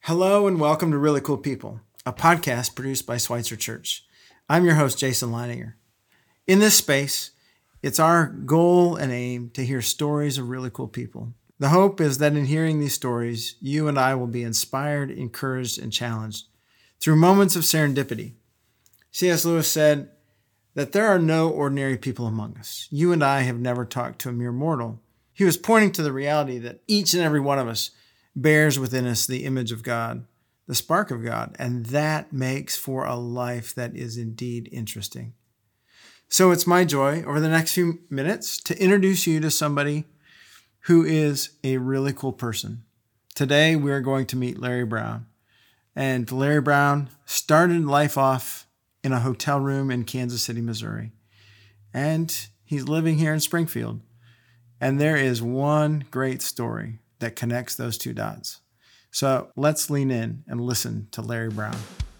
Hello and welcome to Really Cool People, a podcast produced by Schweitzer Church. I'm your host, Jason Leininger. In this space, it's our goal and aim to hear stories of really cool people. The hope is that in hearing these stories, you and I will be inspired, encouraged, and challenged through moments of serendipity. C.S. Lewis said that there are no ordinary people among us. You and I have never talked to a mere mortal. He was pointing to the reality that each and every one of us bears within us the image of God, the spark of God, and that makes for a life that is indeed interesting. So it's my joy over the next few minutes to introduce you to somebody who is a really cool person. Today we're going to meet Larry Brown. And Larry Brown started life off in a hotel room in Kansas City, Missouri. And he's living here in Springfield. And there is one great story that connects those two dots. So let's lean in and listen to Larry Brown.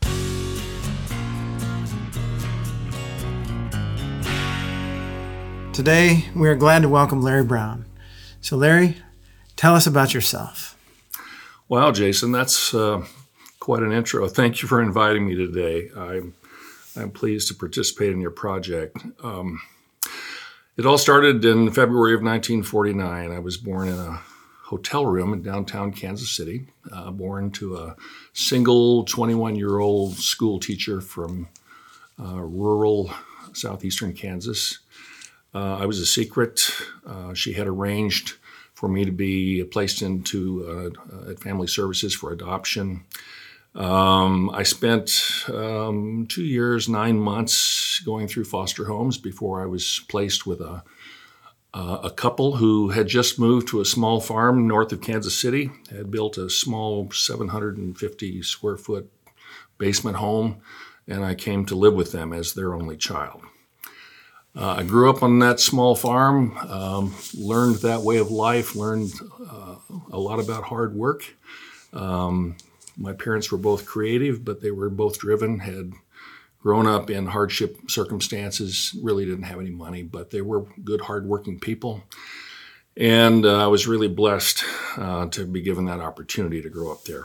Today, we are glad to welcome Larry Brown. So Larry, tell us about yourself. Wow, Jason, that's quite an intro. Thank you for inviting me today. I'm pleased to participate in your project. It all started in February of 1949. I was born in a hotel room in downtown Kansas City, born to a single 21-year-old school teacher from rural southeastern Kansas. I was a secret. She had arranged for me to be placed into family services for adoption. I spent 2 years, 9 months going through foster homes before I was placed with a couple who had just moved to a small farm north of Kansas City, had built a small 750 square foot basement home, and I came to live with them as their only child. I grew up on that small farm, learned that way of life, learned a lot about hard work. My parents were both creative, but they were both driven, had grown up in hardship circumstances, really didn't have any money, but they were good, hardworking people. And I was really blessed to be given that opportunity to grow up there.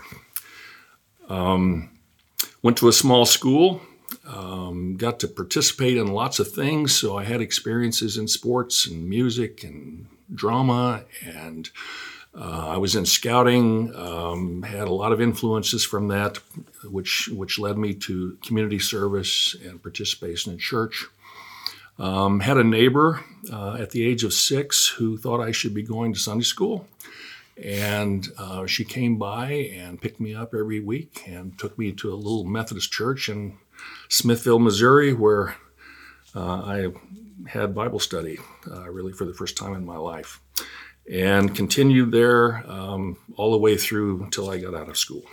Went to a small school, got to participate in lots of things. So I had experiences in sports and music and drama, and I was in scouting, had a lot of influences from that, which led me to community service and participation in church. Had a neighbor at the age of 6 who thought I should be going to Sunday school. And she came by and picked me up every week and took me to a little Methodist church in Smithville, Missouri, where I had Bible study really for the first time in my life. And continued there all the way through until I got out of school.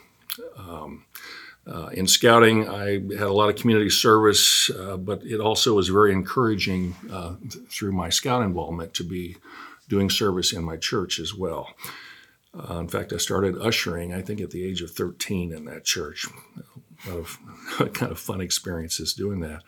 In scouting, I had a lot of community service, but it also was very encouraging through my scout involvement to be doing service in my church as well. In fact, I started ushering, I think, at the age of 13 in that church. A lot of kind of fun experiences doing that.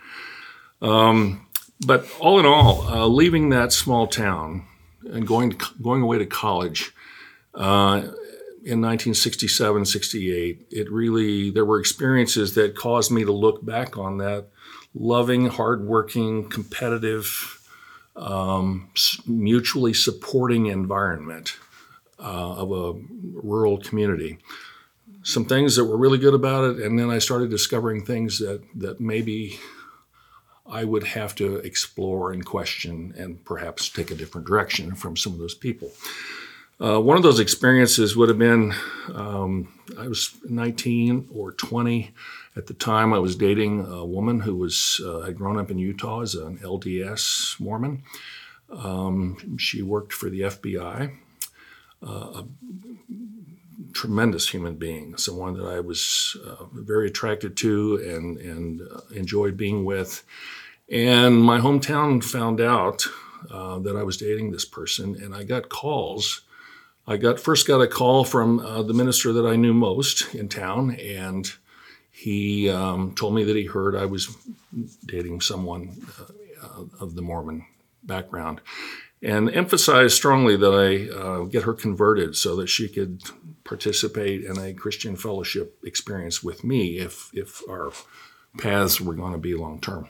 But all in all, leaving that small town and going away to college in 1967, 68, there were experiences that caused me to look back on that loving, hardworking, competitive, mutually supporting environment of a rural community. Some things that were really good about it, and then I started discovering things that maybe I would have to explore and question and perhaps take a different direction from some of those people. One of those experiences would have been, I was 19 or 20 at the time. I was dating a woman who had grown up in Utah as an LDS Mormon. She worked for the FBI, a tremendous human being, someone that I was very attracted to and enjoyed being with. And my hometown found out that I was dating this person, and I got calls. I first got a call from the minister that I knew most in town, and he told me that he heard I was dating someone of the Mormon background. and emphasized strongly that I get her converted so that she could participate in a Christian fellowship experience with me if our paths were going to be long term.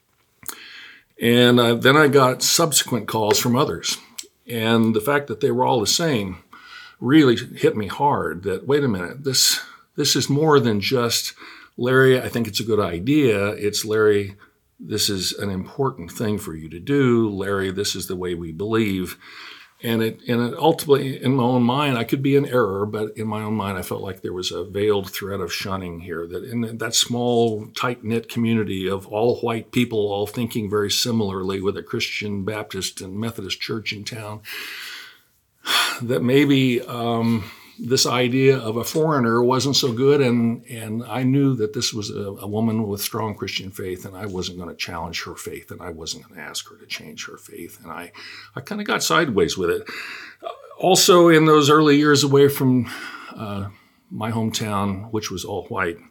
And then I got subsequent calls from others. And the fact that they were all the same really hit me hard that, wait a minute, this is more than just, Larry, I think it's a good idea. It's, Larry, this is an important thing for you to do. Larry, this is the way we believe. And it ultimately, in my own mind, I could be in error, but in my own mind, I felt like there was a veiled thread of shunning here, that in that small, tight-knit community of all white people, all thinking very similarly with a Christian, Baptist, and Methodist church in town, that maybe this idea of a foreigner wasn't so good, and I knew that this was a woman with strong Christian faith, and I wasn't going to challenge her faith, and I wasn't going to ask her to change her faith, and I kind of got sideways with it. Also, in those early years away from my hometown, which was all white,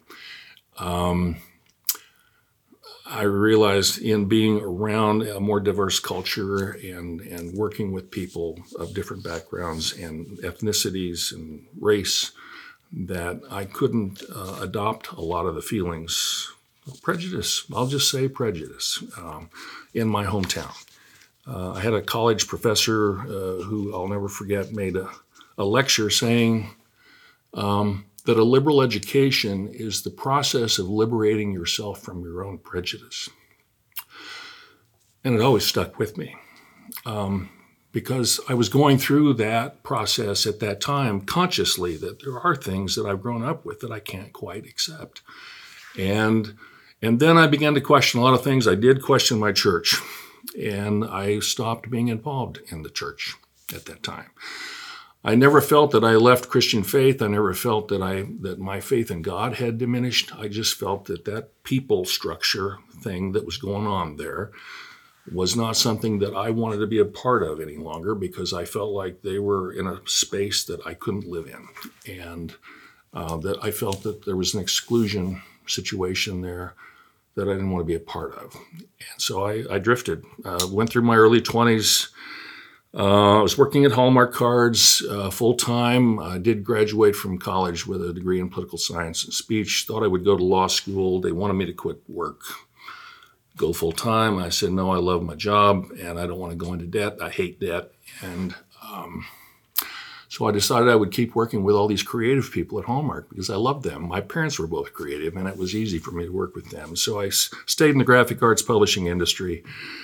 I realized in being around a more diverse culture and working with people of different backgrounds and ethnicities and race that I couldn't adopt a lot of the feelings of prejudice, I'll just say prejudice, in my hometown. I had a college professor who I'll never forget made a lecture saying that a liberal education is the process of liberating yourself from your own prejudice. And it always stuck with me because I was going through that process at that time consciously, that there are things that I've grown up with that I can't quite accept. And then I began to question a lot of things. I did question my church, and I stopped being involved in the church at that time. I never felt that I left Christian faith. I never felt that my faith in God had diminished. I just felt that people structure thing that was going on there was not something that I wanted to be a part of any longer, because I felt like they were in a space that I couldn't live in, and that I felt that there was an exclusion situation there that I didn't want to be a part of. And so I drifted, went through my early 20s. I was working at Hallmark Cards full-time. I did graduate from college with a degree in political science and speech. Thought I would go to law school. They wanted me to quit work, go full-time. I said, no, I love my job, and I don't want to go into debt. I hate debt. And so I decided I would keep working with all these creative people at Hallmark because I loved them. My parents were both creative, and it was easy for me to work with them. So I stayed in the graphic arts publishing industry.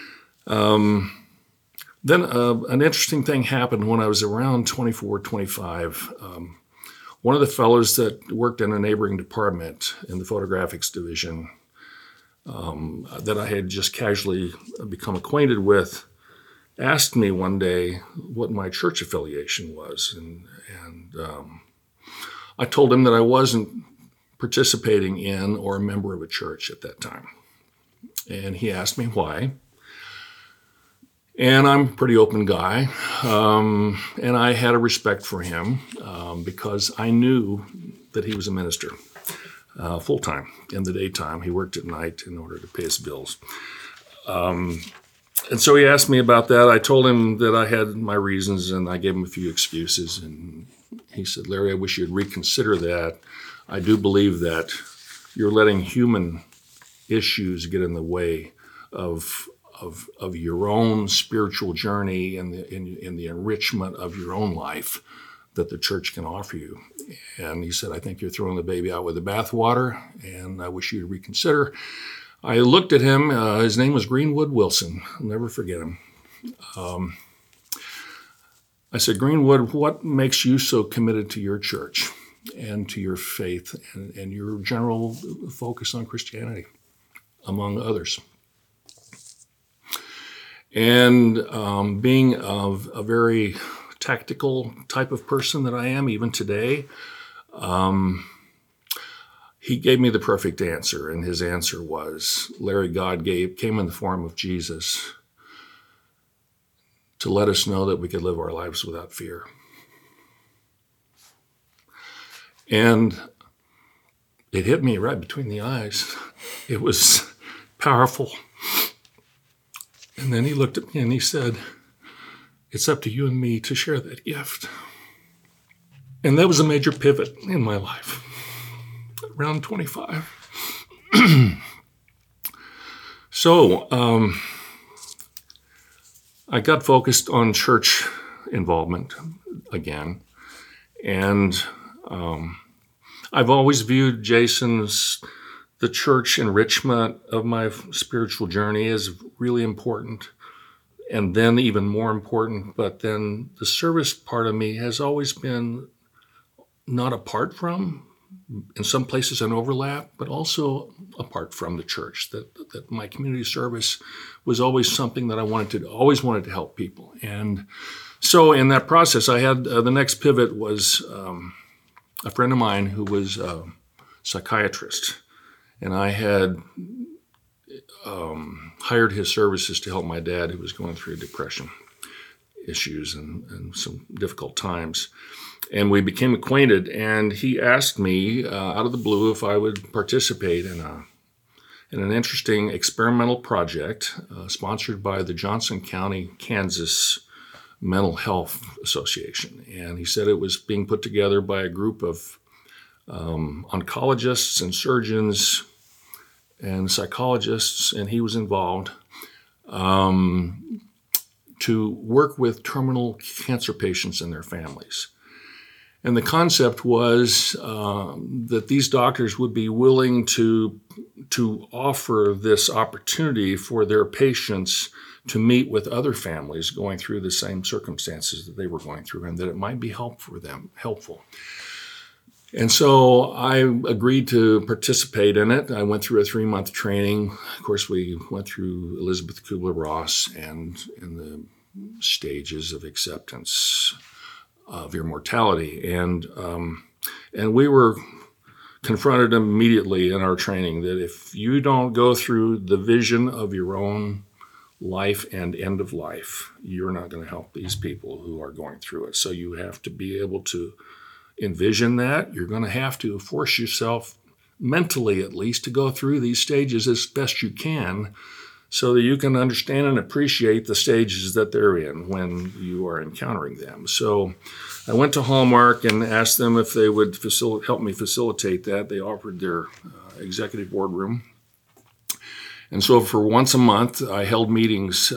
Then an interesting thing happened when I was around 24, 25. One of the fellows that worked in a neighboring department in the photographics division that I had just casually become acquainted with asked me one day what my church affiliation was. And I told him that I wasn't participating in or a member of a church at that time. And he asked me why. And I'm a pretty open guy, and I had a respect for him because I knew that he was a minister full-time. In the daytime, he worked at night in order to pay his bills. And so he asked me about that. I told him that I had my reasons, and I gave him a few excuses. And he said, Larry, I wish you'd reconsider that. I do believe that you're letting human issues get in the way of your own spiritual journey and in the enrichment of your own life that the church can offer you. And he said, I think you're throwing the baby out with the bathwater, and I wish you'd reconsider. I looked at him. His name was Greenwood Wilson. I'll never forget him. I said, Greenwood, what makes you so committed to your church and to your faith and your general focus on Christianity, among others? And being a very tactical type of person that I am even today, he gave me the perfect answer. And his answer was, Larry, God came in the form of Jesus to let us know that we could live our lives without fear. And it hit me right between the eyes. It was powerful. And then he looked at me and he said, it's up to you and me to share that gift. And that was a major pivot in my life, around 25. So I got focused on church involvement again. And I've always viewed the church enrichment of my spiritual journey as really important, and then even more important. But then the service part of me has always been not apart from, in some places an overlap, but also apart from the church. That my community service was always something that I always wanted to help people. And so in that process, I had the next pivot was a friend of mine who was a psychiatrist, and I had hired his services to help my dad, who was going through depression issues and some difficult times. And we became acquainted, and he asked me out of the blue if I would participate in an interesting experimental project sponsored by the Johnson County, Kansas Mental Health Association. And he said it was being put together by a group of oncologists and surgeons and psychologists, and he was involved to work with terminal cancer patients and their families. And the concept was that these doctors would be willing to offer this opportunity for their patients to meet with other families going through the same circumstances that they were going through, and that it might be helpful. And so I agreed to participate in it. I went through a 3-month training. Of course, we went through Elizabeth Kubler-Ross and in the stages of acceptance of your mortality. And we were confronted immediately in our training that if you don't go through the vision of your own life and end of life, you're not going to help these people who are going through it. So you have to be able to envision that. You're going to have to force yourself, mentally at least, to go through these stages as best you can so that you can understand and appreciate the stages that they're in when you are encountering them. So I went to Hallmark and asked them if they would help me facilitate that. They offered their executive boardroom. And so for once a month, I held meetings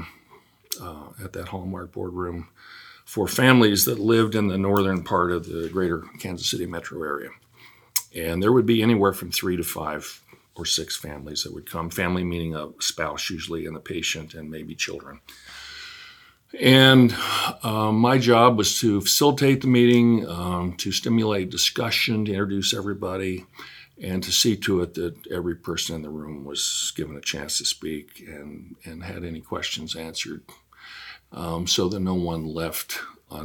at that Hallmark boardroom for families that lived in the northern part of the greater Kansas City metro area. And there would be anywhere from 3 to 5 or 6 families that would come, family meaning a spouse usually and the patient and maybe children. And my job was to facilitate the meeting, to stimulate discussion, to introduce everybody, and to see to it that every person in the room was given a chance to speak and had any questions answered, so that no one left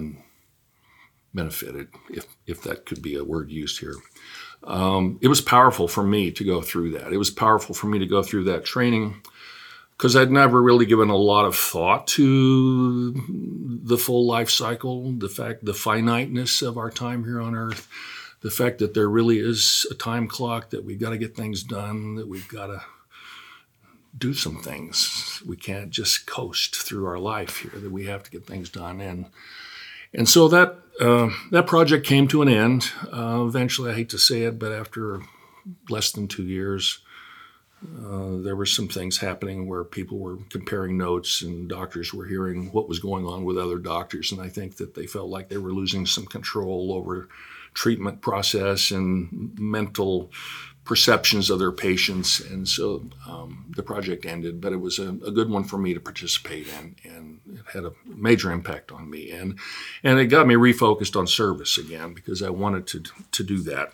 unbenefited, if that could be a word used here. It was powerful for me to go through that. It was powerful for me to go through that training because I'd never really given a lot of thought to the full life cycle, the finiteness of our time here on earth, the fact that there really is a time clock, that we've got to get things done, that we've got to do some things. We can't just coast through our life here, that we have to get things done. And so that project came to an end. Eventually, I hate to say it, but after less than 2 years, there were some things happening where people were comparing notes and doctors were hearing what was going on with other doctors. And I think that they felt like they were losing some control over treatment process and mental perceptions of their patients. And so the project ended, but it was a good one for me to participate in, and it had a major impact on me. And it got me refocused on service again because I wanted to do that.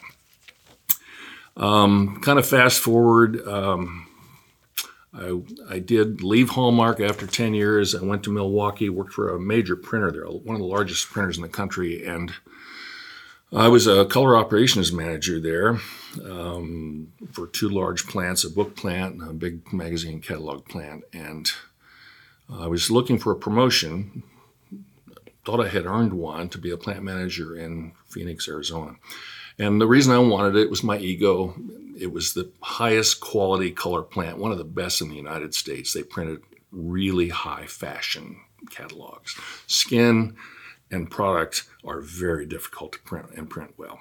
Kind of fast forward, I did leave Hallmark after 10 years. I went to Milwaukee, worked for a major printer there, one of the largest printers in the country, and I was a color operations manager there for 2 large plants, a book plant and a big magazine catalog plant. And I was looking for a promotion, thought I had earned one, to be a plant manager in Phoenix, Arizona. And the reason I wanted it was my ego. It was the highest quality color plant, one of the best in the United States. They printed really high fashion catalogs. Skin and product are very difficult to print and print well.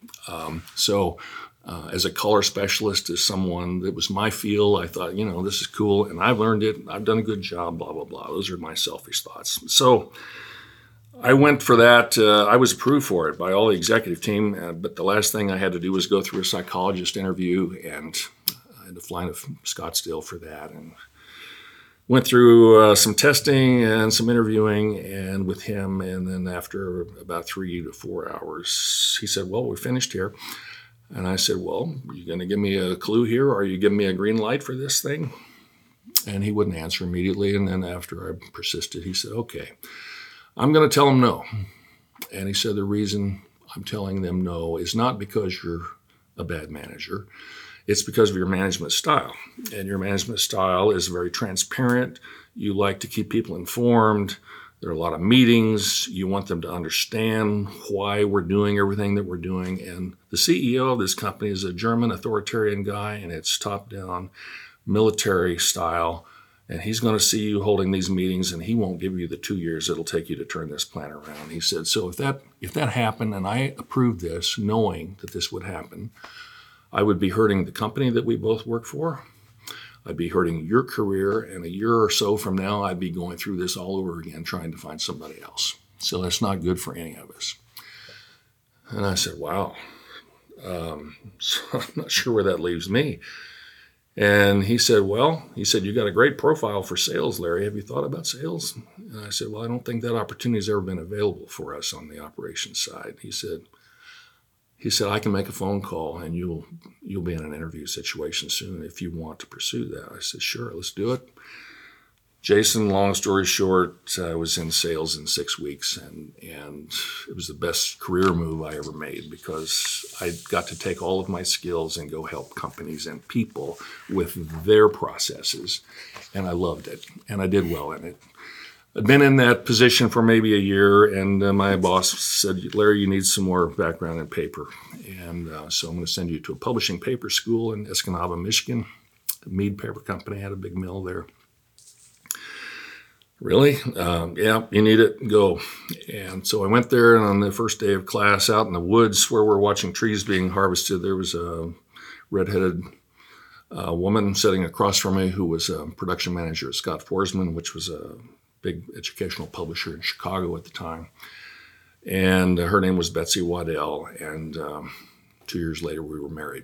As a color specialist, as someone that was my field, I thought, this is cool, and I've learned it. I've done a good job, blah, blah, blah. Those are my selfish thoughts. So I went for that. I was approved for it by all the executive team, but the last thing I had to do was go through a psychologist interview, and I had to fly to Scottsdale for that, and went through some testing and some interviewing and with him. And then after about 3 to 4 hours, he said, well, we're finished here. And I said, well, are you going to give me a clue here? Or are you giving me a green light for this thing? And he wouldn't answer immediately. And then after I persisted, he said, okay, I'm going to tell them no. And he said, the reason I'm telling them no is not because you're a bad manager. It's because of your management style. And your management style is very transparent. You like to keep people informed. There are a lot of meetings. You want them to understand why we're doing everything that we're doing. And the CEO of this company is a German authoritarian guy, and it's top-down military style. And he's going to see you holding these meetings, and he won't give you the 2 years it'll take you to turn this plant around. He said, so if that happened, and I approved this knowing that this would happen, I would be hurting the company that we both work for. I'd be hurting your career, and a year or so from now, I'd be going through this all over again, trying to find somebody else. So that's not good for any of us. And I said, wow. So I'm not sure where that leaves me. And he said, you got a great profile for sales, Larry. Have you thought about sales? And I said, well, I don't think that opportunity's ever been available for us on the operations side. He said, I can make a phone call and you'll be in an interview situation soon if you want to pursue that. I said, sure, let's do it. Jason, long story short, I was in sales in 6 weeks, and it was the best career move I ever made because I got to take all of my skills and go help companies and people with their processes, and I loved it, and I did well in it. I'd been in that position for maybe a year, and my boss said, Larry, you need some more background in paper. And so I'm going to send you to a publishing paper school in Escanaba, Michigan. Mead Paper Company had a big mill there. Really? Yeah, you need it. Go. And so I went there, and on the first day of class, out in the woods where we're watching trees being harvested, there was a redheaded woman sitting across from me who was a production manager at Scott Forsman, which was a big educational publisher in Chicago at the time. And her name was Betsy Waddell, and 2 years later we were married.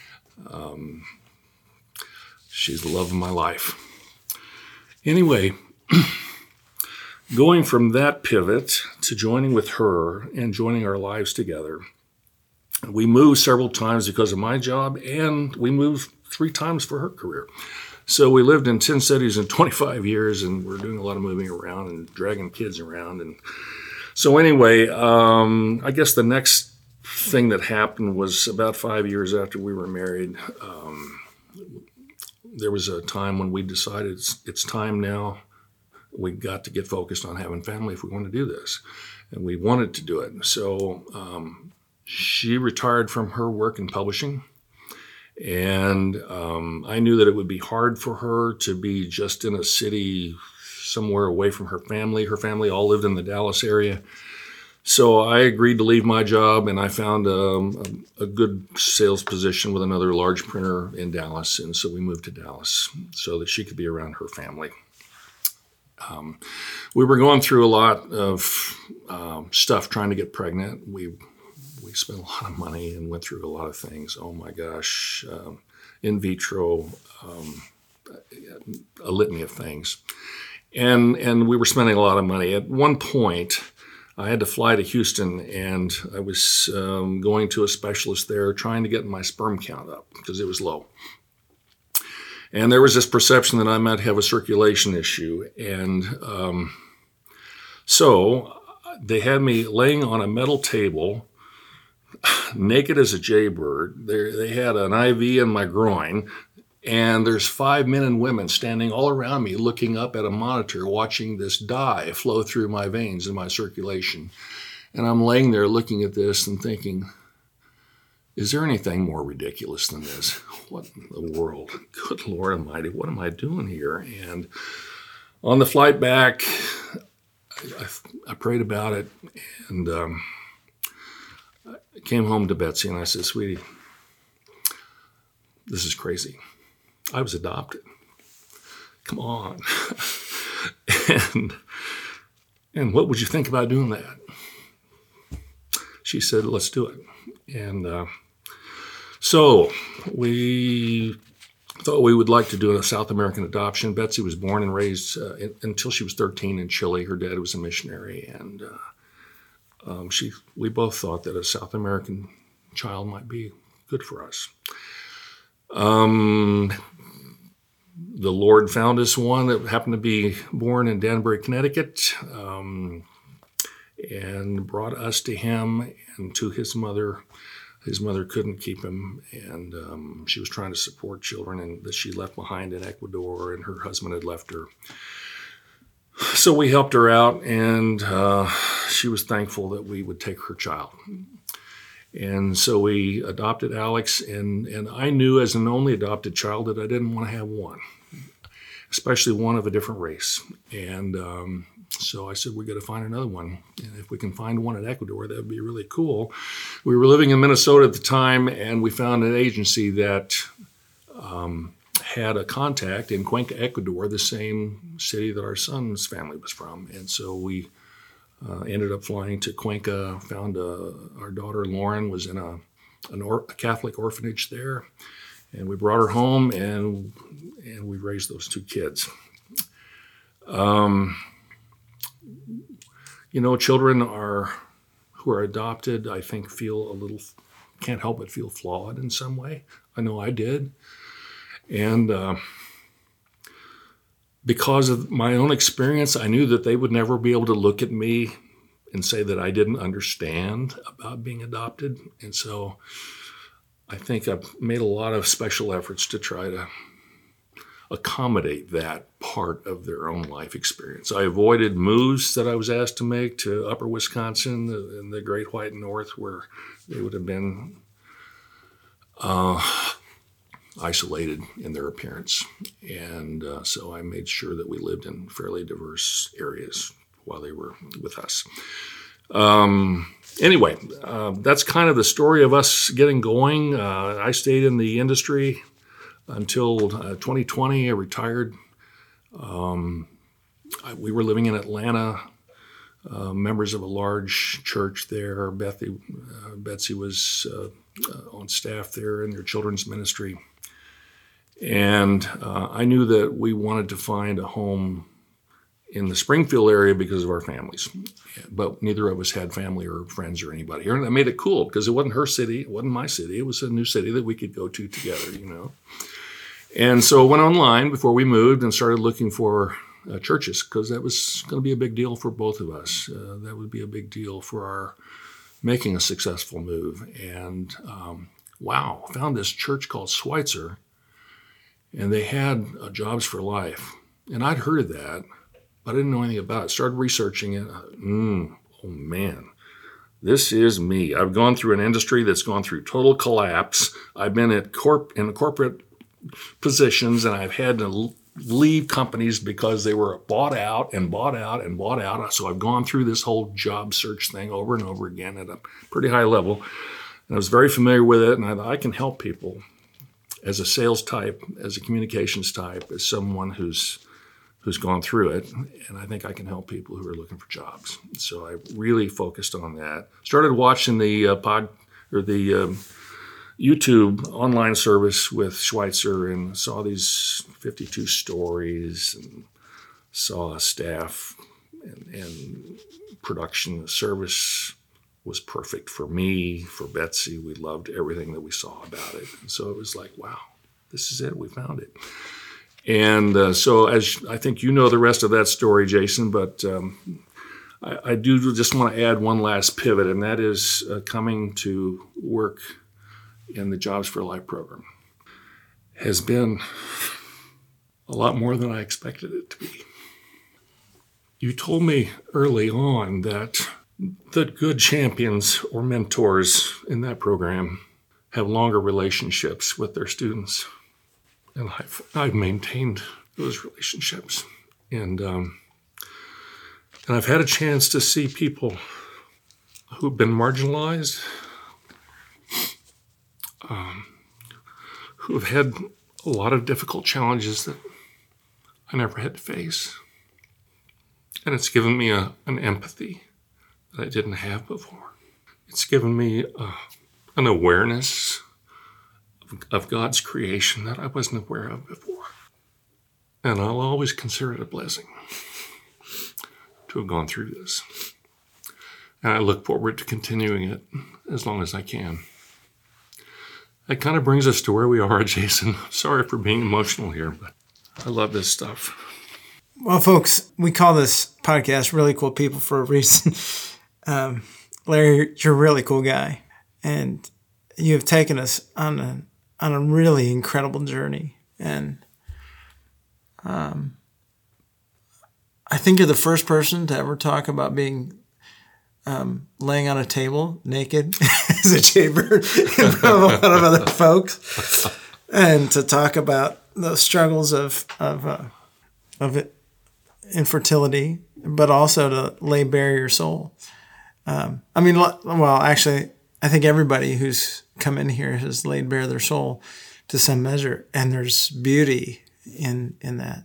She's the love of my life. Anyway, going from that pivot to joining with her and joining our lives together, we moved several times because of my job, and we moved 3 times for her career. So we lived in 10 cities in 25 years, and we're doing a lot of moving around and dragging kids around. And so anyway, I guess the next thing that happened was about 5 years after we were married. There was a time when we decided it's time now. We got to get focused on having family if we want to do this. And we wanted to do it. So she retired from her work in publishing. And I knew that it would be hard for her to be just in a city somewhere away from her family. Her family all lived in the Dallas area. So I agreed to leave my job, and I found a good sales position with another large printer in Dallas. And so we moved to Dallas so that she could be around her family. We were going through a lot of stuff trying to get pregnant. We spent a lot of money and went through a lot of things. Oh my gosh, in vitro, a litany of things. And we were spending a lot of money. At one point, I had to fly to Houston, and I was going to a specialist there trying to get my sperm count up because it was low. And there was this perception that I might have a circulation issue. And so they had me laying on a metal table, naked as a jaybird. They had an IV in my groin, and there's 5 men and women standing all around me looking up at a monitor watching this dye flow through my veins and my circulation. And I'm laying there looking at this and thinking, is there anything more ridiculous than this? What in the world? Good Lord Almighty, what am I doing here? And On the flight back, I prayed about it, and I came home to Betsy, and I said, "Sweetie, this is crazy. I was adopted. Come on." and what would you think about doing that? She said, "Let's do it." And so we thought we would like to do a South American adoption. Betsy was born and raised until she was 13 in Chile. Her dad was a missionary, and we both thought that a South American child might be good for us. The Lord found us one that happened to be born in Danbury, Connecticut, and brought us to him and to his mother. His mother couldn't keep him, and she was trying to support children that she left behind in Ecuador, and her husband had left her. So we helped her out, and she was thankful that we would take her child. And so we adopted Alex, and I knew as an only adopted child that I didn't want to have one, especially one of a different race. And so I said, we got to find another one. And if we can find one in Ecuador, that would be really cool. We were living in Minnesota at the time, and we found an agency that had a contact in Cuenca, Ecuador, the same city that our son's family was from. And so we ended up flying to Cuenca, found our daughter Lauren was in a Catholic orphanage there. And we brought her home, and we raised those two kids. Children who are adopted, I think, can't help but feel flawed in some way. I know I did. And because of my own experience, I knew that they would never be able to look at me and say that I didn't understand about being adopted. And so I think I've made a lot of special efforts to try to accommodate that part of their own life experience. I avoided moves that I was asked to make to Upper Wisconsin in the Great White North, where they would have been isolated in their appearance. And so I made sure that we lived in fairly diverse areas while they were with us. Anyway, that's kind of the story of us getting going. I stayed in the industry until 2020. I retired. We were living in Atlanta, members of a large church there. Betsy was on staff there in their children's ministry. And I knew that we wanted to find a home in the Springfield area because of our families. But neither of us had family or friends or anybody here. And that made it cool because it wasn't her city. It wasn't my city. It was a new city that we could go to together, And so I went online before we moved and started looking for churches because that was going to be a big deal for both of us. That would be a big deal for our making a successful move. And found this church called Schweitzer, and they had Jobs for Life. And I'd heard of that, but I didn't know anything about it. Started researching it. Oh man, this is me. I've gone through an industry that's gone through total collapse. I've been in corporate positions, and I've had to leave companies because they were bought out and bought out and bought out. So I've gone through this whole job search thing over and over again at a pretty high level. And I was very familiar with it, and I thought I can help people as a sales type, as a communications type, as someone who's gone through it. And I think I can help people who are looking for jobs. So I really focused on that. Started watching the YouTube online service with Schweitzer and saw these 52 stories and saw staff and production. The service was perfect for me, for Betsy. We loved everything that we saw about it. And so it was like, wow, this is it. We found it. And so as I think you know the rest of that story, Jason, but I do just want to add one last pivot, and that is coming to work in the Jobs for Life program has been a lot more than I expected it to be. You told me early on that good champions or mentors in that program have longer relationships with their students. And I've maintained those relationships. And I've had a chance to see people who've been marginalized, who have had a lot of difficult challenges that I never had to face. And it's given me an empathy that I didn't have before. It's given me an awareness of God's creation that I wasn't aware of before. And I'll always consider it a blessing to have gone through this. And I look forward to continuing it as long as I can. That kind of brings us to where we are, Jason. Sorry for being emotional here, but I love this stuff. Well, folks, we call this podcast Really Cool People for a reason. Larry, you're a really cool guy, and you have taken us on a really incredible journey. And I think you're the first person to ever talk about being laying on a table naked as a jaybird in front of a lot of other folks, and to talk about the struggles of infertility, but also to lay bare your soul. Actually, I think everybody who's come in here has laid bare their soul to some measure, and there's beauty in that.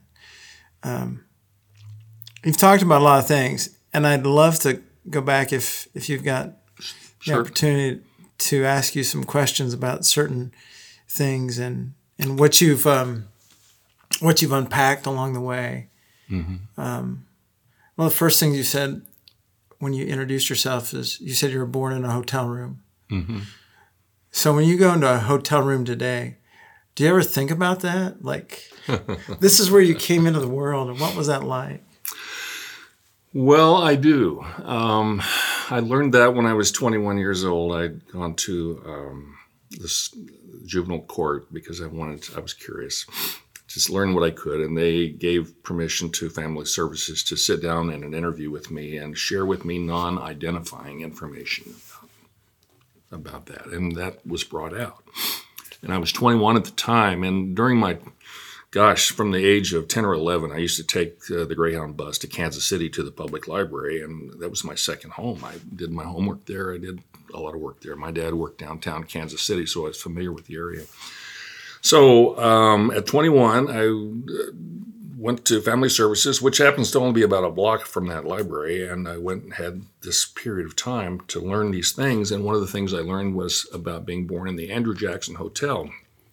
You've talked about a lot of things, and I'd love to go back if you've got the opportunity to ask you some questions about certain things and what you've unpacked along the way. Mm-hmm. One of the first things you said when you introduced yourself is you said you were born in a hotel room. Mm-hmm. So when you go into a hotel room today, do you ever think about that? Like, this is where you came into the world, and what was that like? Well, I do. I learned that when I was 21 years old. I'd gone to this juvenile court because I was curious, just learn what I could. And they gave permission to Family Services to sit down in an interview with me and share with me non-identifying information about that. And that was brought out. And I was 21 at the time. And during from the age of 10 or 11, I used to take the Greyhound bus to Kansas City to the public library, and that was my second home. I did my homework there. I did a lot of work there. My dad worked downtown Kansas City, so I was familiar with the area. So at 21, I went to Family Services, which happens to only be about a block from that library, and I went and had this period of time to learn these things, and one of the things I learned was about being born in the Andrew Jackson Hotel.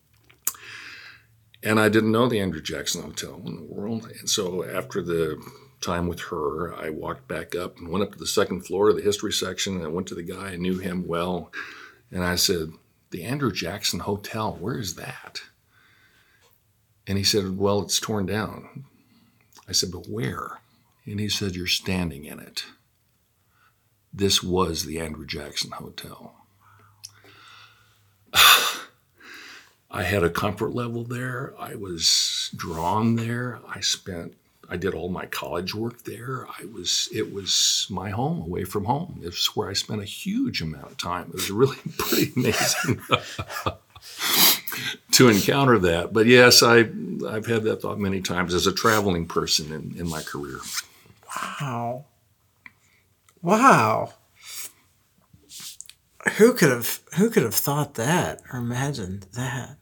And I didn't know the Andrew Jackson Hotel in the world. And so after the time with her, I walked back up and went up to the second floor of the history section, and I went to the guy. I knew him well. And I said, "The Andrew Jackson Hotel, where is that?" And he said, "Well, it's torn down." I said, "But where?" And he said, "You're standing in it." This was the Andrew Jackson Hotel. I had a comfort level there. I was drawn there. I did all my college work there. It was my home away from home. It was where I spent a huge amount of time. It was really pretty amazing to encounter that. But yes, I've had that thought many times as a traveling person in my career. Wow. Who could have thought that or imagined that?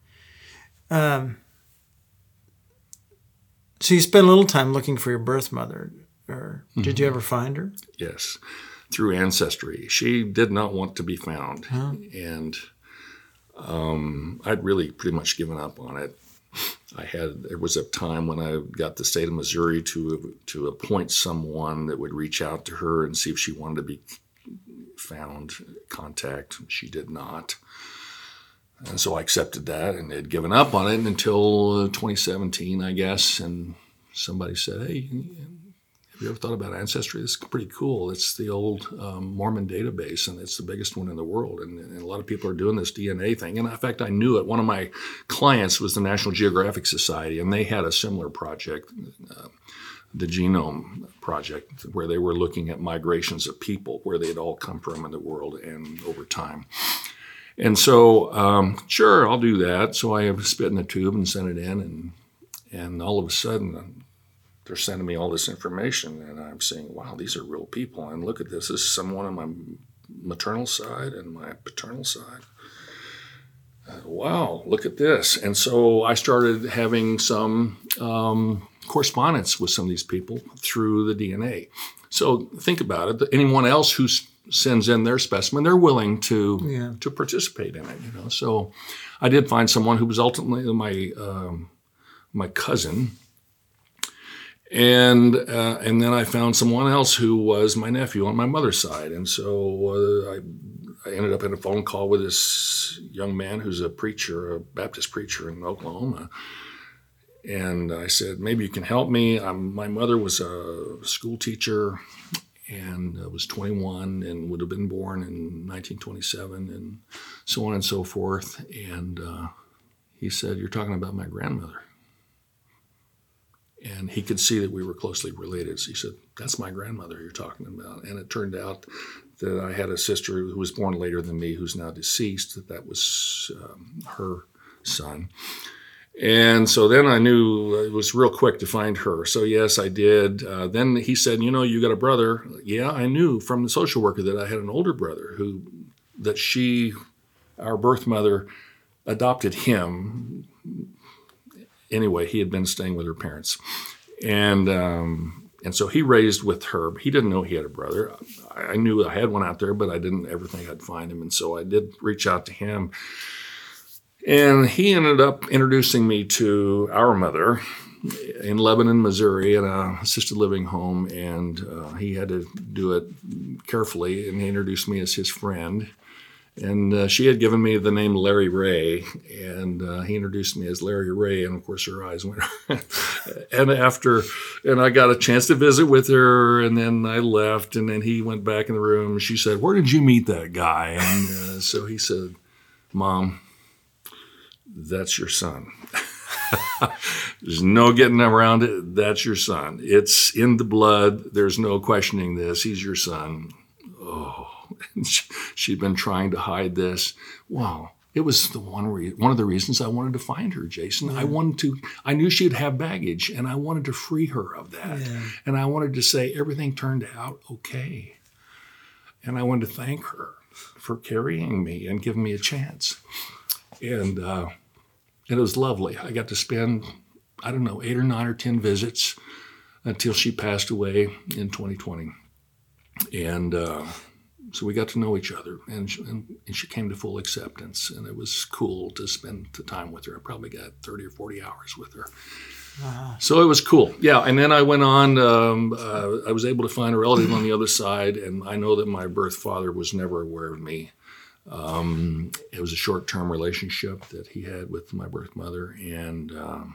So you spent a little time looking for your birth mother, or did you ever find her? Yes, through Ancestry. She did not want to be found, and I'd really pretty much given up on it. There was a time when I got the state of Missouri to appoint someone that would reach out to her and see if she wanted to be found, contact. She did not. And so I accepted that and had given up on it until 2017, I guess. And somebody said, "Hey, have you ever thought about Ancestry? This is pretty cool. It's the old Mormon database, and it's the biggest one in the world. And a lot of people are doing this DNA thing." And in fact, I knew it. One of my clients was the National Geographic Society, and they had a similar project, the Genome Project, where they were looking at migrations of people, where they had all come from in the world and over time. And so, sure, I'll do that. So I spit in a tube and sent it in, and all of a sudden, they're sending me all this information, and I'm saying, wow, these are real people. And look at this. This is someone on my maternal side and my paternal side. Wow, look at this. And so I started having some correspondence with some of these people through the DNA. So think about it. Anyone else who sends in their specimen, they're willing to participate in it. So I did find someone who was ultimately my cousin. And then I found someone else who was my nephew on my mother's side. And so I ended up in a phone call with this young man who's a preacher, a Baptist preacher in Oklahoma. And I said, maybe you can help me. My mother was a school teacher and was 21 and would have been born in 1927 and so on and so forth. And he said, you're talking about my grandmother. And he could see that we were closely related. So he said, that's my grandmother you're talking about. And it turned out that I had a sister who was born later than me, who's now deceased, that was her son. And so then I knew it was real quick to find her. So yes, I did. Then he said, you got a brother. Yeah, I knew from the social worker that I had an older brother our birth mother, adopted him. Anyway, he had been staying with her parents. And so he raised with her. He didn't know he had a brother. I knew I had one out there, but I didn't ever think I'd find him. And so I did reach out to him. And he ended up introducing me to our mother in Lebanon, Missouri, in an assisted living home. And he had to do it carefully. And he introduced me as his friend. And she had given me the name Larry Ray, and he introduced me as Larry Ray, and of course her eyes went. and I got a chance to visit with her, and then I left, and then he went back in the room. And she said, "Where did you meet that guy?" And so he said, "Mom, that's your son. There's no getting around it. That's your son. It's in the blood. There's no questioning this. He's your son." Oh. She'd been trying to hide this. Wow. It was one of the reasons I wanted to find her, Jason. Yeah. I knew she'd have baggage, and I wanted to free her of that. Yeah. And I wanted to say everything turned out okay. And I wanted to thank her for carrying me and giving me a chance. And it was lovely. I got to spend, 8 or 9 or 10 visits until she passed away in 2020. And so we got to know each other, and she came to full acceptance, and it was cool to spend the time with her. I probably got 30 or 40 hours with her. Wow. So it was cool. Yeah, and then I went on. I was able to find a relative on the other side, and I know that my birth father was never aware of me. It was a short-term relationship that he had with my birth mother, and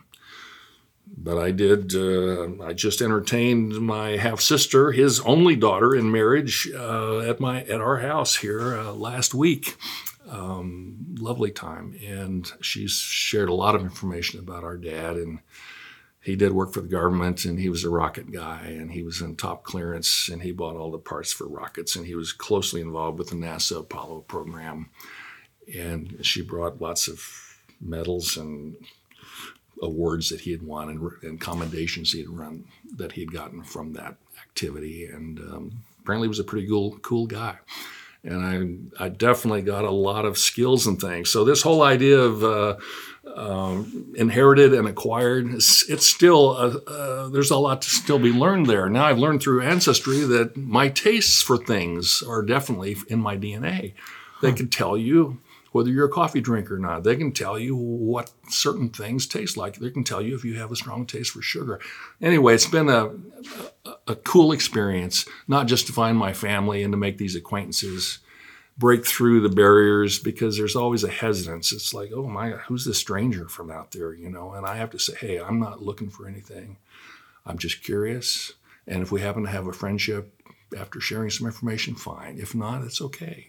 but I did. I just entertained my half sister, his only daughter, in marriage at our house here last week. Lovely time, and she's shared a lot of information about our dad. And he did work for the government, and he was a rocket guy, and he was in top clearance, and he bought all the parts for rockets, and he was closely involved with the NASA Apollo program. And she brought lots of medals and awards that he had won and commendations that he had gotten from that activity. And apparently he was a pretty cool guy. And I definitely got a lot of skills and things. So this whole idea of inherited and acquired, it's still, there's a lot to still be learned there. Now I've learned through ancestry that my tastes for things are definitely in my DNA. They can tell you whether you're a coffee drinker or not. They can tell you what certain things taste like. They can tell you if you have a strong taste for sugar. Anyway, it's been a cool experience, not just to find my family and to make these acquaintances, break through the barriers, because there's always a hesitance. It's like, oh my, who's this stranger from out there, And I have to say, hey, I'm not looking for anything. I'm just curious. And if we happen to have a friendship after sharing some information, fine. If not, it's okay.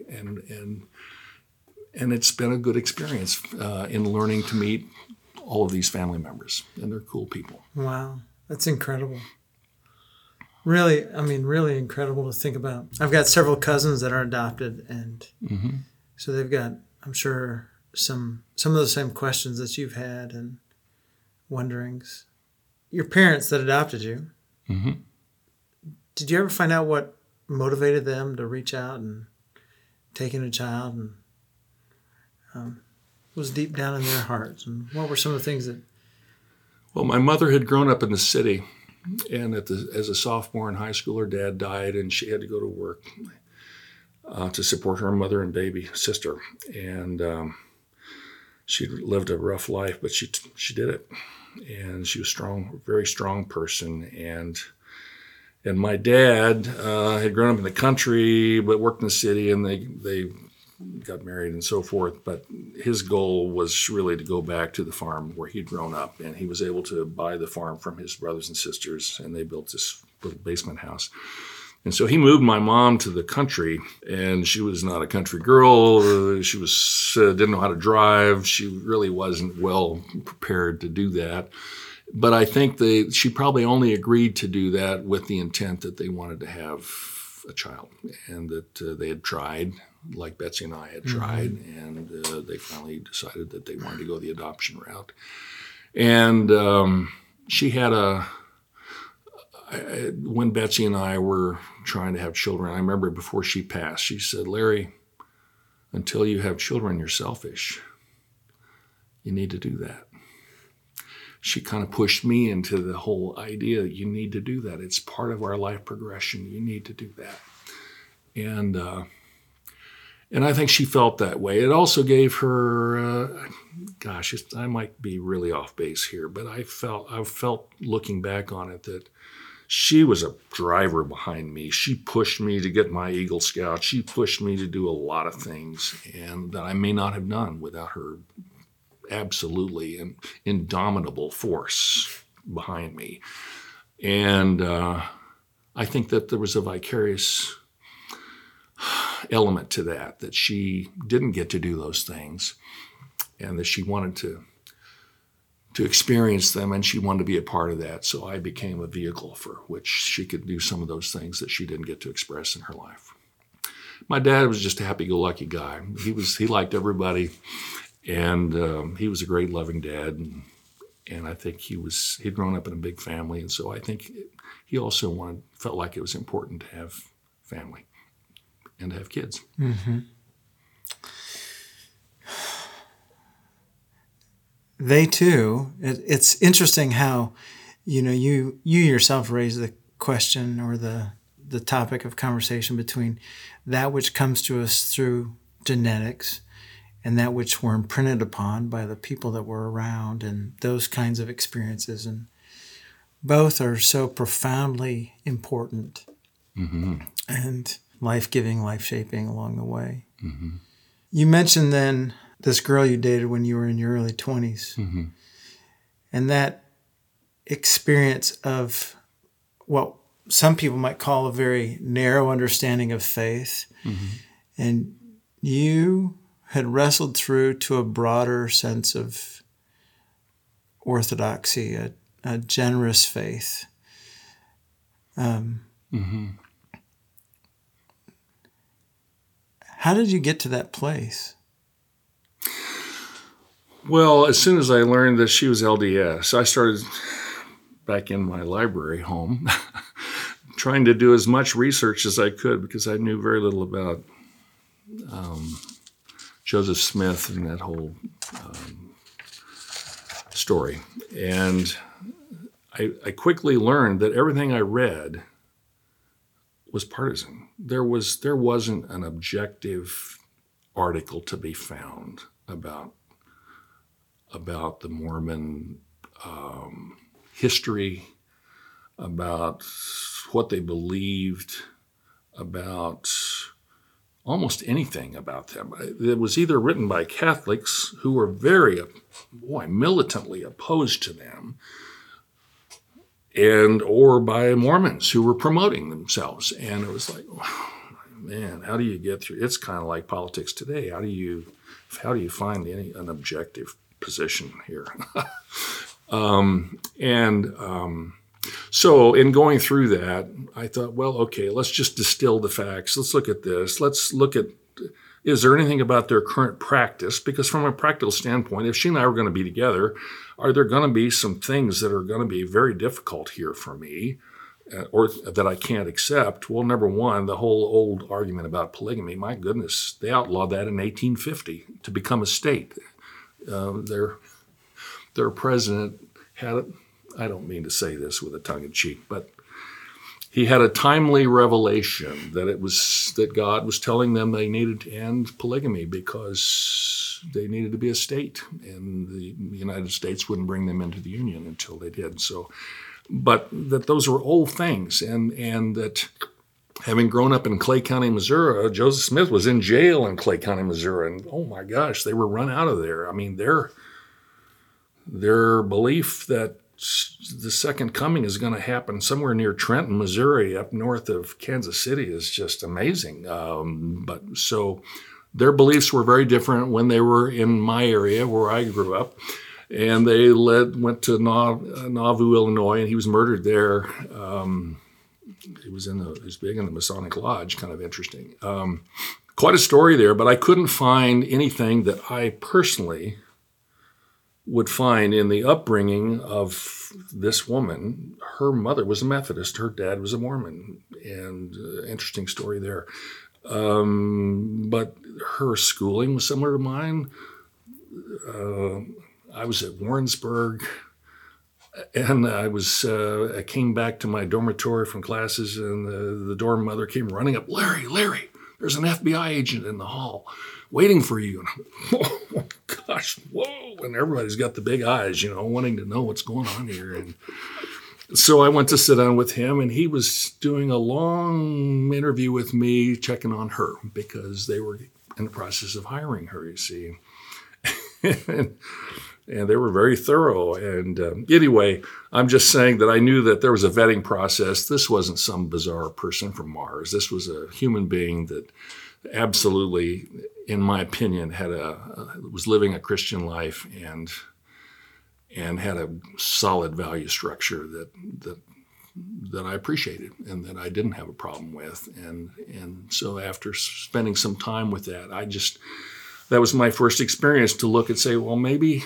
And it's been a good experience in learning to meet all of these family members, and they're cool people. Wow, that's incredible. Really, really incredible to think about. I've got several cousins that are adopted, and so they've got, I'm sure, some of the same questions that you've had and wonderings. your parents that adopted you, Mm-hmm. did you ever find out what motivated them to reach out and take in a child, and was deep down in their hearts? And what were some of the things that... Well, my mother had grown up in the city, and as a sophomore in high school, her dad died, and she had to go to work to support her mother and baby sister. And she lived a rough life, but she did it. And she was strong, very strong person. And my dad had grown up in the country, but worked in the city, and they got married and so forth. But his goal was really to go back to the farm where he'd grown up, and he was able to buy the farm from his brothers and sisters, and they built this little basement house. And so he moved my mom to the country, and she was not a country girl. She didn't know how to drive. She really wasn't well prepared to do that. But I think she probably only agreed to do that with the intent that they wanted to have a child, and that they had tried, like Betsy and I had tried, and they finally decided that they wanted to go the adoption route. And she had when Betsy and I were trying to have children, I remember before she passed, she said, "Larry, until you have children, you're selfish. You need to do that." She kind of pushed me into the whole idea that you need to do that. It's part of our life progression. You need to do that. And I think she felt that way. It also gave her, I might be really off base here, but I felt looking back on it that she was a driver behind me. She pushed me to get my Eagle Scout. She pushed me to do a lot of things, and that I may not have done without her absolutely an indomitable force behind me. And I think that there was a vicarious element to that she didn't get to do those things, and that she wanted to experience them, and she wanted to be a part of that. So I became a vehicle for which she could do some of those things that she didn't get to express in her life. My dad was just a happy-go-lucky guy. He liked everybody. And he was a great, loving dad, and I think he'd grown up in a big family, and so I think he also felt like it was important to have family and to have kids. Mm-hmm. They too. It's interesting how, you yourself raise the question or the topic of conversation between that which comes to us through genetics and that which we're imprinted upon by the people that we're around, and those kinds of experiences. And both are so profoundly important, mm-hmm. and life-giving, life-shaping along the way. Mm-hmm. You mentioned then this girl you dated when you were in your early 20s, mm-hmm. and that experience of what some people might call a very narrow understanding of faith, mm-hmm. and you had wrestled through to a broader sense of orthodoxy, a generous faith. Mm-hmm. How did you get to that place? Well, as soon as I learned that she was LDS, I started back in my library home trying to do as much research as I could, because I knew very little about Joseph Smith and that whole story. And I quickly learned that everything I read was partisan. There wasn't an objective article to be found about the Mormon history, about what they believed, about almost anything about them. It was either written by Catholics who were very, militantly opposed to them, or by Mormons who were promoting themselves. And it was like, oh, man, how do you get through? It's kind of like politics today. How do you find an objective position here? So in going through that, I thought, well, okay, let's just distill the facts. Let's look at this. Let's look at is there anything about their current practice? Because from a practical standpoint, if she and I were going to be together, are there going to be some things that are going to be very difficult here for me or that I can't accept? Well, number one, the whole old argument about polygamy, my goodness, they outlawed that in 1850 to become a state. Their president had, I don't mean to say this with a tongue in cheek, but he had a timely revelation that God was telling them they needed to end polygamy because they needed to be a state, and the United States wouldn't bring them into the Union until they did. So, but that those were old things, and that having grown up in Clay County, Missouri, Joseph Smith was in jail in Clay County, Missouri, and oh my gosh, they were run out of there. I mean, their belief that the second coming is going to happen somewhere near Trenton, Missouri, up north of Kansas City is just amazing. But so their beliefs were very different when they were in my area where I grew up. And they went to Nauvoo, Illinois, and he was murdered there. He was big in the Masonic Lodge, kind of interesting. Quite a story there, but I couldn't find anything that I personally would find in the upbringing of this woman. Her mother was a Methodist, her dad was a Mormon, and interesting story there. But her schooling was similar to mine. I was at Warrensburg, and I came back to my dormitory from classes, and the dorm mother came running up, Larry, there's an FBI agent in the hall waiting for you. And oh my gosh, whoa. And everybody's got the big eyes, wanting to know what's going on here. And so I went to sit down with him, and he was doing a long interview with me, checking on her, because they were in the process of hiring her, you see. And they were very thorough. And anyway, I'm just saying that I knew that there was a vetting process. This wasn't some bizarre person from Mars. This was a human being that absolutely, in my opinion, was living a Christian life and had a solid value structure that I appreciated and that I didn't have a problem with. And so after spending some time with that, that was my first experience to look and say, well, maybe,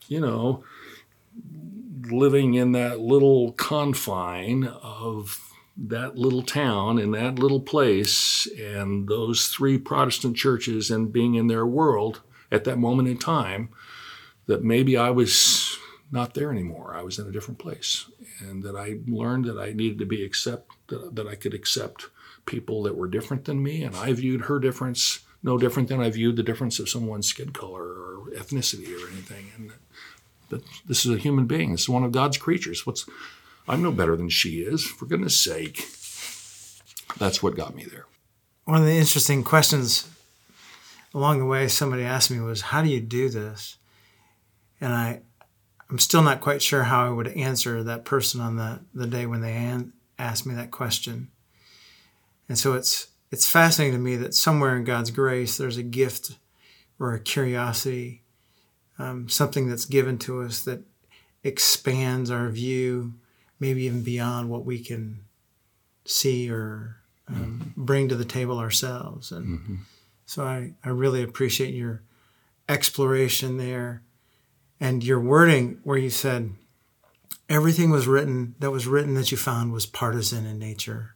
living in that little confine of that little town in that little place and those three Protestant churches and being in their world at that moment in time, that maybe I was not there anymore. I was in a different place, and that I learned that I needed to be that I could accept people that were different than me, and I viewed her difference no different than I viewed the difference of someone's skin color or ethnicity or anything. And that this is a human being. This is one of God's creatures. I'm no better than she is, for goodness sake. That's what got me there. One of the interesting questions along the way somebody asked me was, how do you do this? And I'm still not quite sure how I would answer that person on the day when they asked me that question. And so it's fascinating to me that somewhere in God's grace there's a gift or a curiosity, something that's given to us that expands our view, maybe even beyond what we can see or bring to the table ourselves. And so I really appreciate your exploration there and your wording where you said everything that was written that you found was partisan in nature.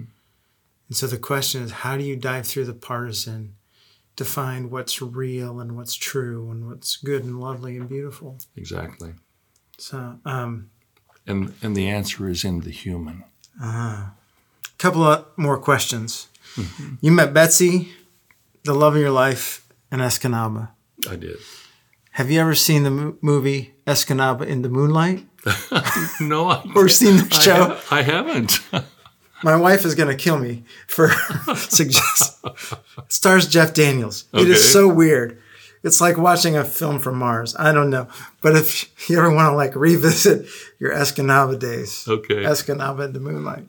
And so the question is, how do you dive through the partisan to find what's real and what's true and what's good and lovely and beautiful? Exactly. So, and the answer is in the human. A couple of more questions. You met Betsy, the love of your life, in Escanaba. I did. Have you ever seen the movie Escanaba in the Moonlight? No. Or seen the show? I haven't. My wife is going to kill me for suggesting. Stars Jeff Daniels. Okay. It is so weird. It's like watching a film from Mars. I don't know. But if you ever want to revisit your Escanaba days, okay. Escanaba in the Moonlight.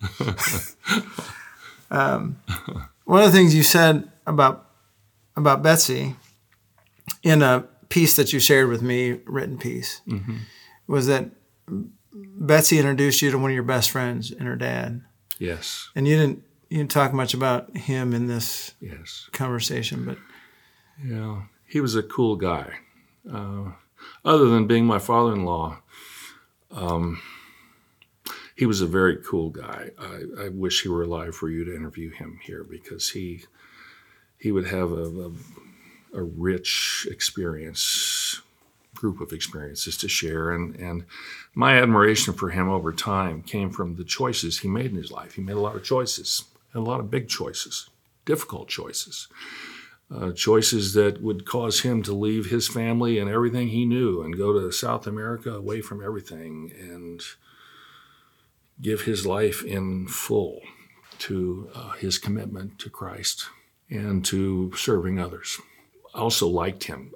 One of the things you said about Betsy in a piece that you shared with me, written piece, was that Betsy introduced you to one of your best friends and her dad. Yes. And you didn't talk much about him in this yes. conversation, but Yeah, he was a cool guy. Other than being my father-in-law, he was a very cool guy. I wish he were alive for you to interview him here, because he would have a rich group of experiences to share. And my admiration for him over time came from the choices he made in his life. He made a lot of choices, and a lot of big choices, difficult choices. Choices that would cause him to leave his family and everything he knew and go to South America away from everything and give his life in full to his commitment to Christ and to serving others. I also liked him.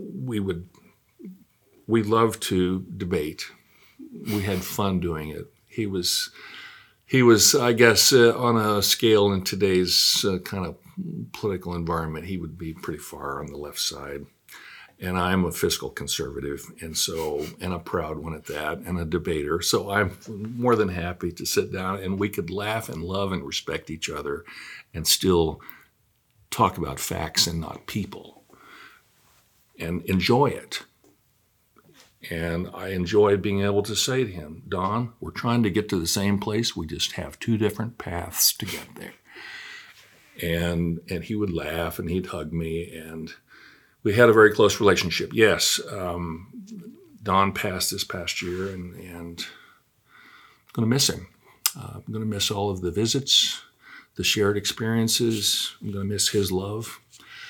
We loved to debate. We had fun doing it. He was, I guess, on a scale in today's kind of political environment, he would be pretty far on the left side. And I'm a fiscal conservative, and a proud one at that, and a debater. So I'm more than happy to sit down, and we could laugh and love and respect each other and still talk about facts and not people and enjoy it. And I enjoyed being able to say to him, Don, we're trying to get to the same place. We just have two different paths to get there. And he would laugh, and he'd hug me, and we had a very close relationship. Yes, Don passed this past year, and I'm going to miss him. I'm going to miss all of the visits, the shared experiences. I'm going to miss his love.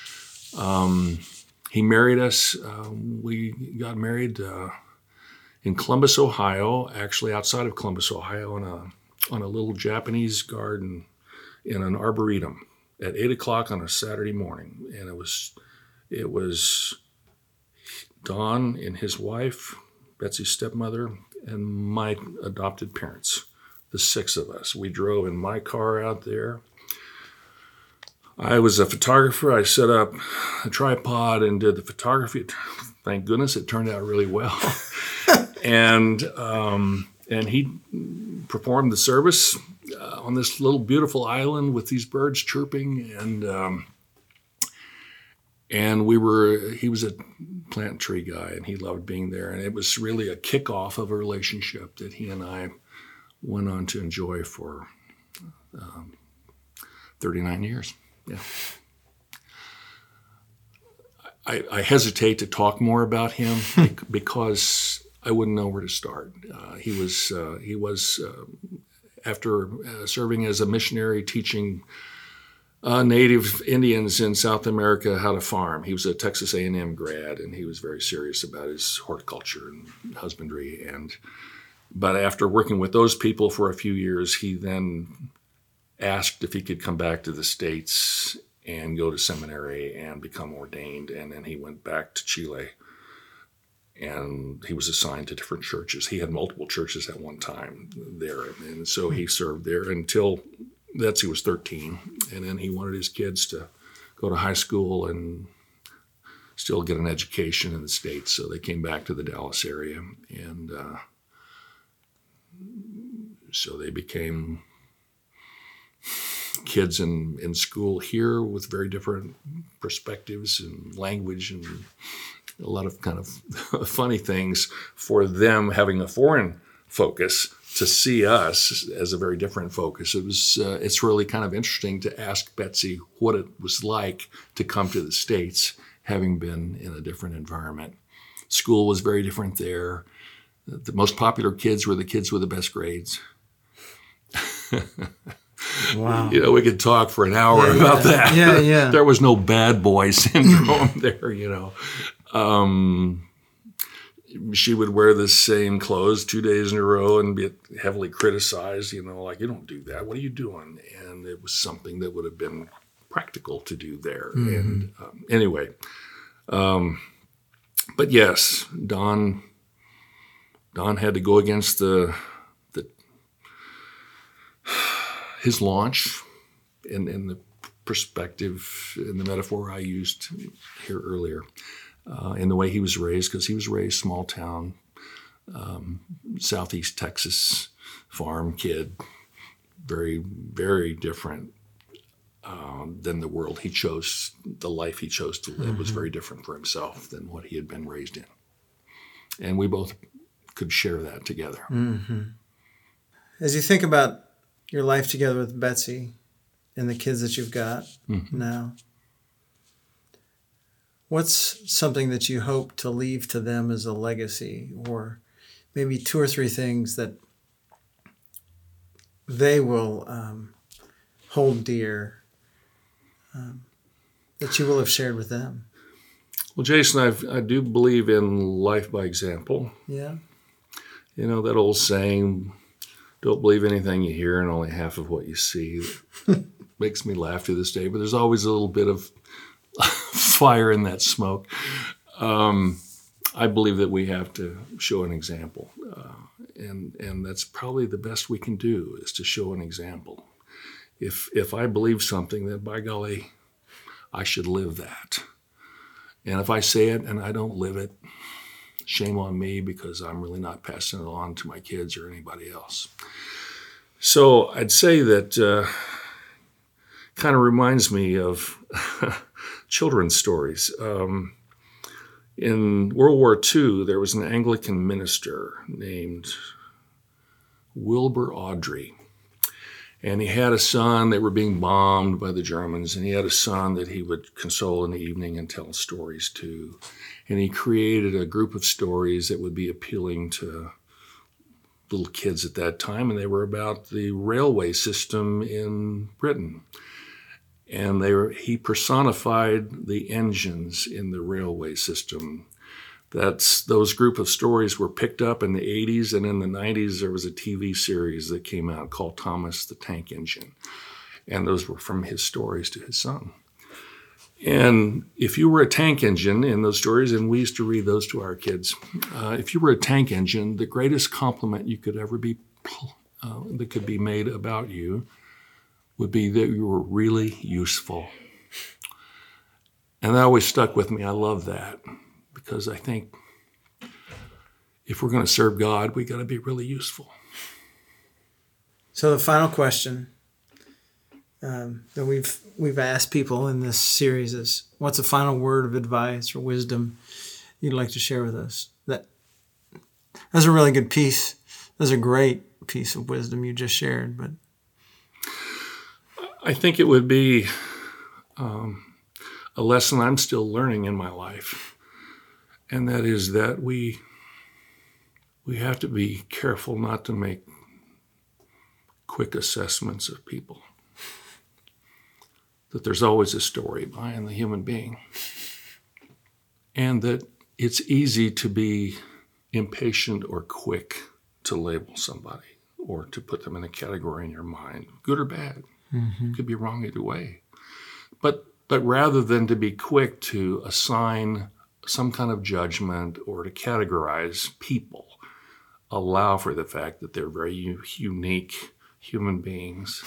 He married us. We got married in Columbus, Ohio, actually outside of Columbus, Ohio, on a little Japanese garden in an arboretum at 8 o'clock on a Saturday morning. And it was Don and his wife, Betsy's stepmother, and my adopted parents, the six of us. We drove in my car out there. I was a photographer. I set up a tripod and did the photography. Thank goodness it turned out really well. And he performed the service on this little beautiful island with these birds chirping, and he was a plant tree guy, and he loved being there. And it was really a kickoff of a relationship that he and I went on to enjoy for 39 years. Yeah. I hesitate to talk more about him because I wouldn't know where to start. He was after serving as a missionary teaching Native Indians in South America how to farm. He was a Texas A&M grad, and he was very serious about his horticulture and husbandry. But after working with those people for a few years, he then asked if he could come back to the States and go to seminary and become ordained. And then he went back to Chile, and he was assigned to different churches. He had multiple churches at one time there. And so he served there until Betsy was 13. And then he wanted his kids to go to high school and still get an education in the States. So they came back to the Dallas area. And so they became kids in school here with very different perspectives and language and a lot of kind of funny things for them having a foreign focus to see us as a very different focus. It's really kind of interesting to ask Betsy what it was like to come to the States having been in a different environment. School was very different there. The most popular kids were the kids with the best grades. Wow. We could talk for an hour about that. Yeah. There was no bad boy syndrome there, She would wear the same clothes 2 days in a row and be heavily criticized, like, you don't do that. What are you doing? And it was something that would have been practical to do there. Mm-hmm. And anyway, but yes, Don had to go against his launch and the perspective and the metaphor I used here earlier. In the way he was raised, because he was raised small town, Southeast Texas farm kid, very, very different than the world he chose, the life he chose to live was very different for himself than what he had been raised in. And we both could share that together. Mm-hmm. As you think about your life together with Betsy and the kids that you've got now, what's something that you hope to leave to them as a legacy, or maybe 2 or 3 things that they will hold dear, that you will have shared with them? Well, Jason, I do believe in life by example. Yeah. You know, that old saying, don't believe anything you hear and only half of what you see. Makes me laugh to this day, but there's always a little bit of fire in that smoke. I believe that we have to show an example. And that's probably the best we can do, is to show an example. If I believe something, then by golly, I should live that. And if I say it and I don't live it, shame on me, because I'm really not passing it on to my kids or anybody else. So I'd say that kind of reminds me of children's stories. In World War II, there was an Anglican minister named Wilbur Awdry. And he had a son. They were being bombed by the Germans, and he had a son that he would console in the evening and tell stories to. And he created a group of stories that would be appealing to little kids at that time, and they were about the railway system in Britain. And he personified the engines in the railway system. Those group of stories were picked up in the 80s, and in the 90s there was a TV series that came out called Thomas the Tank Engine. And those were from his stories to his son. And if you were a tank engine in those stories, and we used to read those to our kids, if you were a tank engine, the greatest compliment you could ever that could be made about you would be that you were really useful. And that always stuck with me. I love that, because I think if we're going to serve God, we got to be really useful. So the final question that we've asked people in this series is, what's a final word of advice or wisdom you'd like to share with us? That's a really good piece. That's a great piece of wisdom you just shared. But I think it would be a lesson I'm still learning in my life, and that is that we have to be careful not to make quick assessments of people. That there's always a story behind the human being, and that it's easy to be impatient or quick to label somebody or to put them in a category in your mind, good or bad. Mm-hmm. Could be wrong either way. But rather than to be quick to assign some kind of judgment or to categorize people, allow for the fact that they're very unique human beings.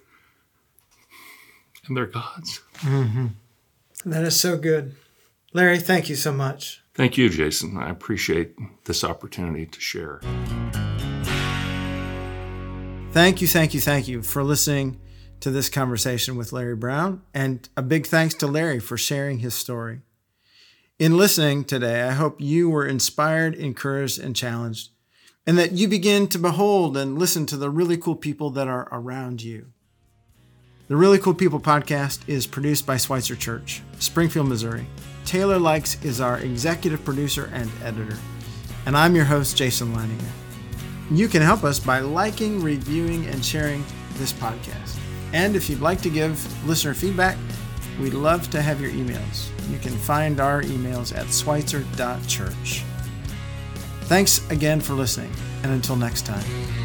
And they're God's. Mm-hmm. That is so good. Larry, thank you so much. Thank you, Jason. I appreciate this opportunity to share. Thank you for listening to this conversation with Larry Brown. And a big thanks to Larry for sharing his story. In listening today, I hope you were inspired, encouraged, and challenged, and that you begin to behold and listen to the really cool people that are around you. The Really Cool People podcast is produced by Schweitzer Church, Springfield, Missouri. Taylor Likes is our executive producer and editor. And I'm your host, Jason Leininger. You can help us by liking, reviewing, and sharing this podcast. And if you'd like to give listener feedback, we'd love to have your emails. You can find our emails at schweitzer.church. Thanks again for listening, and until next time.